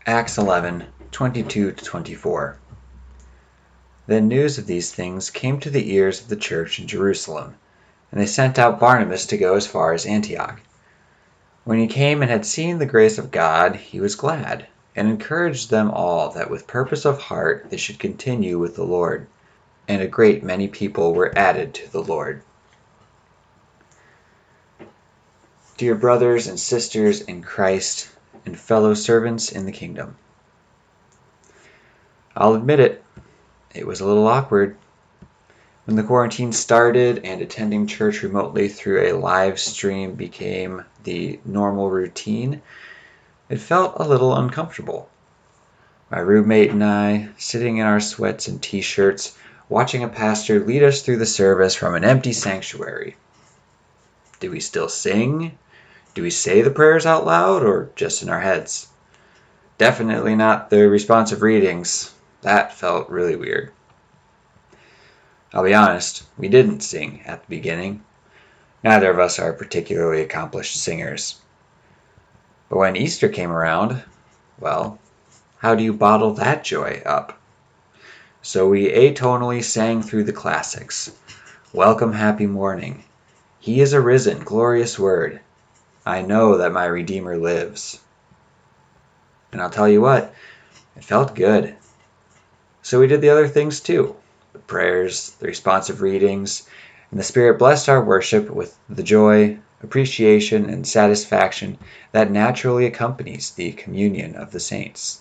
Acts 11:22-24. Then news of these things came to the ears of the church in Jerusalem, and they sent out Barnabas to go as far as Antioch. When he came and had seen the grace of God, he was glad, and encouraged them all that with purpose of heart they should continue with the Lord. And a great many people were added to the Lord. Dear brothers and sisters in Christ and fellow servants in the kingdom, I'll admit it was a little awkward. When the quarantine started and attending church remotely through a live stream became the normal routine, it felt a little uncomfortable. My roommate and I, sitting in our sweats and t-shirts, watching a pastor lead us through the service from an empty sanctuary. Do we still sing? Do we say the prayers out loud or just in our heads? Definitely not the responsive readings. That felt really weird. I'll be honest, we didn't sing at the beginning. Neither of us are particularly accomplished singers. But when Easter came around, well, how do you bottle that joy up? So we atonally sang through the classics. Welcome, happy morning. He is arisen, glorious word. I know that my Redeemer lives. And I'll tell you what, it felt good. So we did the other things too. The prayers, the responsive readings, and the Spirit blessed our worship with the joy, appreciation, and satisfaction that naturally accompanies the communion of the saints.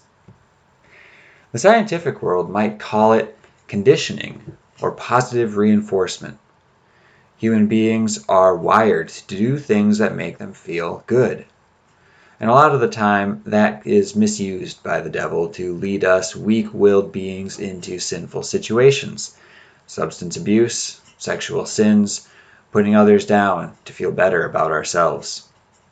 The scientific world might call it conditioning or positive reinforcement. Human beings are wired to do things that make them feel good. And a lot of the time, that is misused by the devil to lead us weak-willed beings into sinful situations. Substance abuse, sexual sins, putting others down to feel better about ourselves.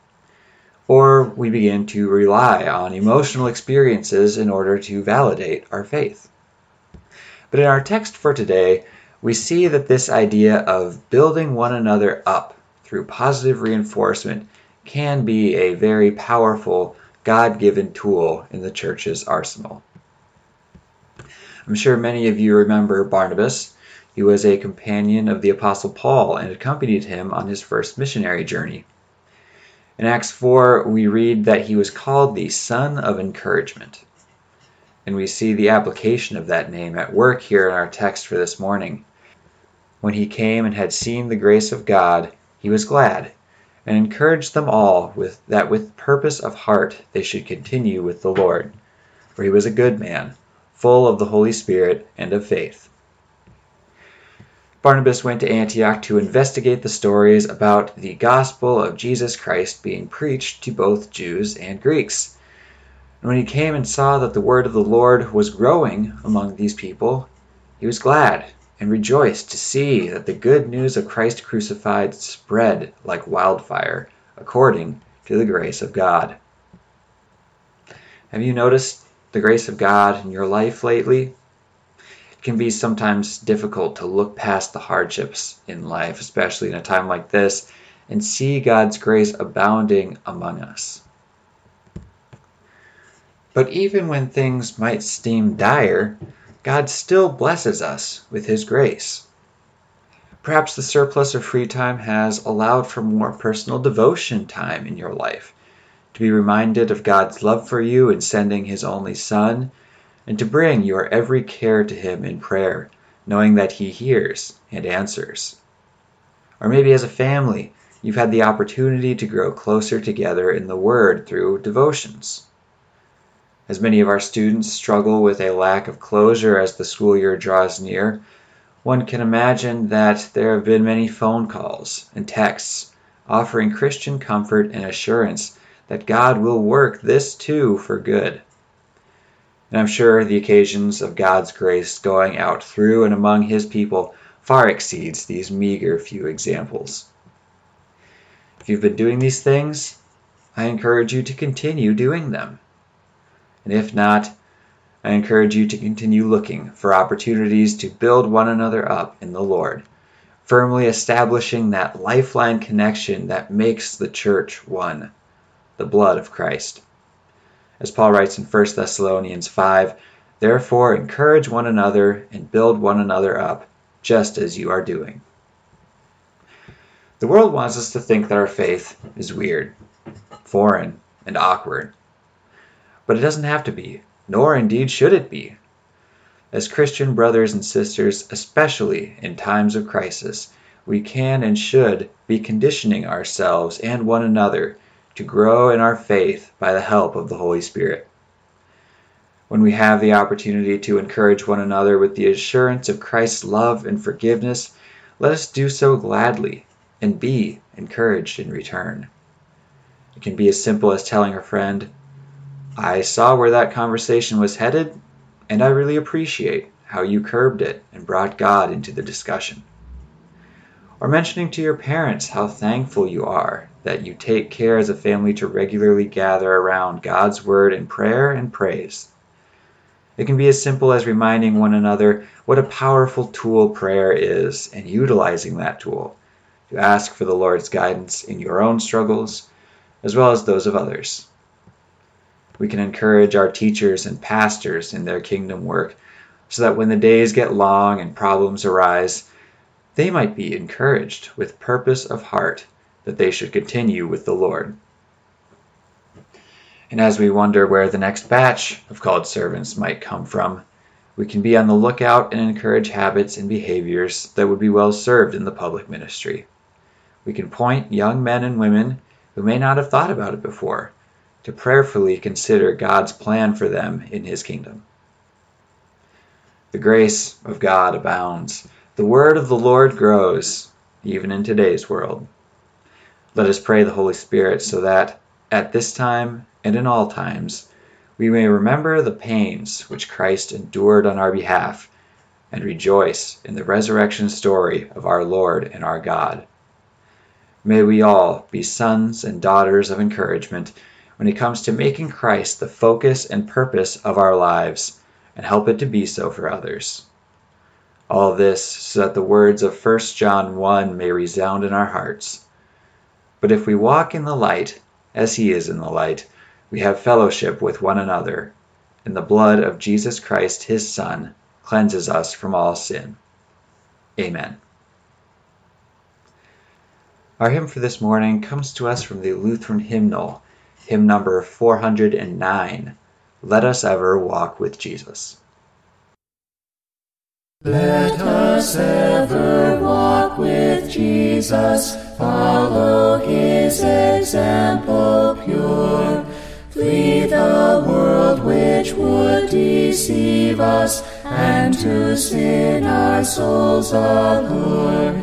Or we begin to rely on emotional experiences in order to validate our faith. But in our text for today, we see that this idea of building one another up through positive reinforcement can be a very powerful, God-given tool in the church's arsenal. I'm sure many of you remember Barnabas. He was a companion of the Apostle Paul and accompanied him on his first missionary journey. In Acts 4, we read that he was called the Son of Encouragement. And we see the application of that name at work here in our text for this morning. When he came and had seen the grace of God, he was glad, and encouraged them all that with purpose of heart they should continue with the Lord. For he was a good man, full of the Holy Spirit and of faith. Barnabas went to Antioch to investigate the stories about the gospel of Jesus Christ being preached to both Jews and Greeks. And when he came and saw that the word of the Lord was growing among these people, he was glad and rejoiced to see that the good news of Christ crucified spread like wildfire, according to the grace of God. Have you noticed the grace of God in your life lately? It can be sometimes difficult to look past the hardships in life, especially in a time like this, and see God's grace abounding among us. But even when things might seem dire, God still blesses us with His grace. Perhaps the surplus of free time has allowed for more personal devotion time in your life, to be reminded of God's love for you in sending His only Son, and to bring your every care to Him in prayer, knowing that He hears and answers. Or maybe as a family, you've had the opportunity to grow closer together in the Word through devotions. As many of our students struggle with a lack of closure as the school year draws near, one can imagine that there have been many phone calls and texts offering Christian comfort and assurance that God will work this too for good. And I'm sure the occasions of God's grace going out through and among His people far exceeds these meager few examples. If you've been doing these things, I encourage you to continue doing them. And if not, I encourage you to continue looking for opportunities to build one another up in the Lord, firmly establishing that lifeline connection that makes the church one, the blood of Christ. As Paul writes in 1 Thessalonians 5, "Therefore encourage one another and build one another up, just as you are doing." The world wants us to think that our faith is weird, foreign, and awkward. But it doesn't have to be, nor indeed should it be. As Christian brothers and sisters, especially in times of crisis, we can and should be conditioning ourselves and one another to grow in our faith by the help of the Holy Spirit. When we have the opportunity to encourage one another with the assurance of Christ's love and forgiveness, let us do so gladly and be encouraged in return. It can be as simple as telling a friend, "I saw where that conversation was headed, and I really appreciate how you curbed it and brought God into the discussion." Or mentioning to your parents how thankful you are that you take care as a family to regularly gather around God's Word in prayer and praise. It can be as simple as reminding one another what a powerful tool prayer is and utilizing that tool to ask for the Lord's guidance in your own struggles as well as those of others. We can encourage our teachers and pastors in their kingdom work so that when the days get long and problems arise, they might be encouraged with purpose of heart that they should continue with the Lord. And as we wonder where the next batch of called servants might come from, we can be on the lookout and encourage habits and behaviors that would be well served in the public ministry. We can point young men and women who may not have thought about it before to prayerfully consider God's plan for them in His kingdom. The grace of God abounds. The word of the Lord grows, even in today's world. Let us pray the Holy Spirit so that, at this time and in all times, we may remember the pains which Christ endured on our behalf and rejoice in the resurrection story of our Lord and our God. May we all be sons and daughters of encouragement when it comes to making Christ the focus and purpose of our lives and help it to be so for others. All of this so that the words of 1 John 1 may resound in our hearts. But if we walk in the light, as He is in the light, we have fellowship with one another, and the blood of Jesus Christ, His Son, cleanses us from all sin. Amen. Our hymn for this morning comes to us from the Lutheran hymnal, hymn number 409, "Let Us Ever Walk with Jesus." Let us ever walk with Jesus, follow His example pure. Flee the world which would deceive us, and to sin our souls allure.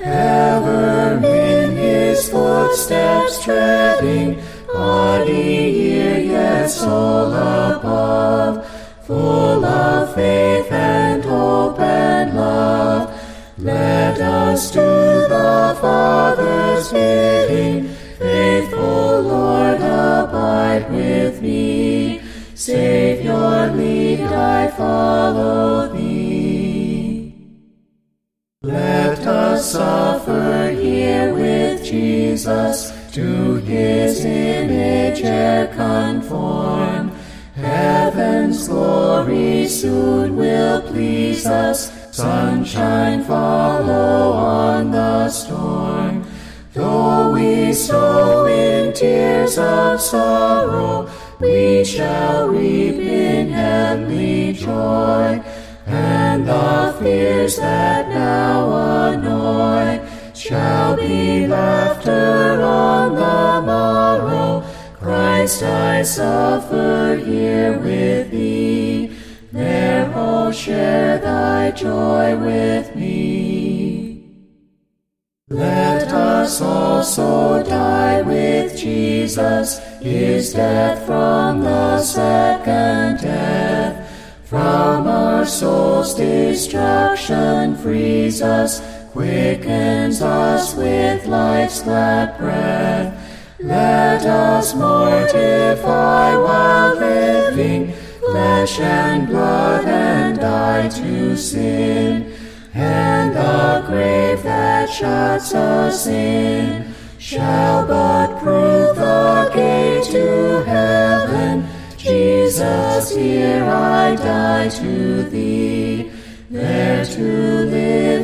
Ever in His footsteps treading, body here yet soul above, full of faith and hope and love. Let us do the Father's bidding, faithful Lord, abide with me. Savior, lead, I follow Thee. Let us suffer here with Jesus, to His image e'er conform. Heaven's glory soon will please us, sunshine follow on the storm. Though we sow in tears of sorrow, we shall reap in heavenly joy. And the fears that now annoy shall be laughter on the morrow. Christ, I suffer here with Thee, there, oh, share Thy joy with me. Let us also die with Jesus, His death from the second death. From our soul's destruction frees us, quickens us with life's glad breath. Let us mortify while living flesh and blood and die to sin. And the grave that shuts us in shall but prove the gate to heaven. Jesus, here I die to thee, there to live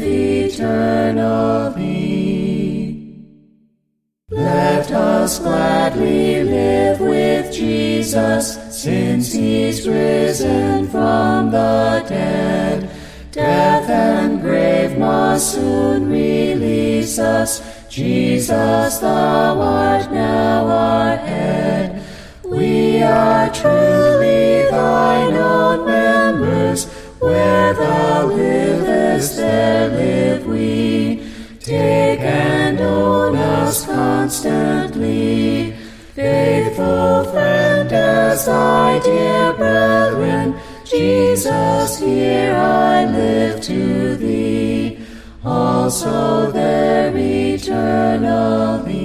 eternally. Let us gladly live with Jesus, since he's risen from the dead. Death and grave must soon release us. Jesus, thou art now our head. We are truly thine own members. Where thou livest, there live we. Take and own us constantly. Faithful friend, as thy dear brethren, Jesus, here I live to thee, also there eternally.